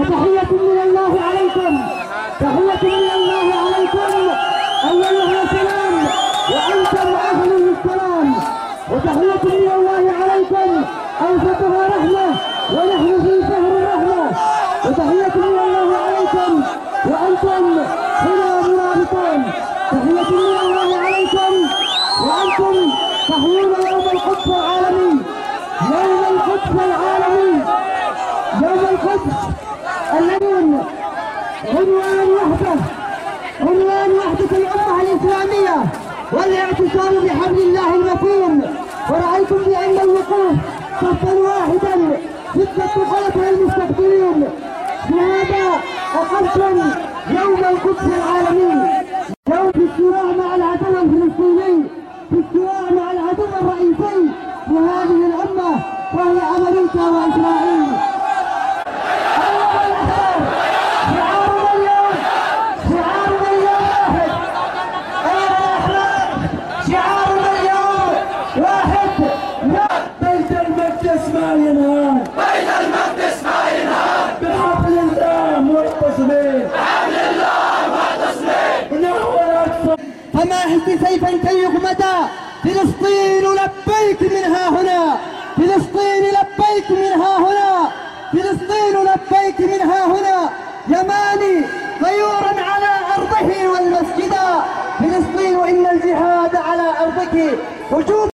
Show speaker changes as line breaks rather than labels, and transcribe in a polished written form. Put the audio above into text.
وتحية من الله عليكم، تحية من الله عليكم. أولها سلام وأنتم أهل السلام، وتحية من الله عليكم أوسطها رحمة ونحن في شهر الرحمة، وتحية من الله عليكم وأنتم هنا مرابطون، تحية من الله عليكم وأنتم تحيون يوم القدس العالمي، يوم القدس العالمي، يوم القدس الذي عنوان وحدة الأمة الإسلامية والاعتصام بحبل الله المتين. ورأيتم بأن الوقوف صفا واحدا ضد الطغاة المستكبرين، بهذا أقمتم يوم القدس العالمي، يوم في الصراع مع العدو الفلسطيني، في الصراع مع العدو الرئيسي لهذه الأمة وهي أمريكا وإسرائيل.
بيت المقدس ما ينهار بحبل الله معتصمين، بحبل الله معتصمين ونحو الأقصى.
فما هي سيفا كي يغمدا، فلسطين لبيك منها هنا، فلسطين لبيك منها هنا، فلسطين لبيك منها هنا. يماني غيورا على أرضه والمسجدا، فلسطين إن الجهاد على أرضك.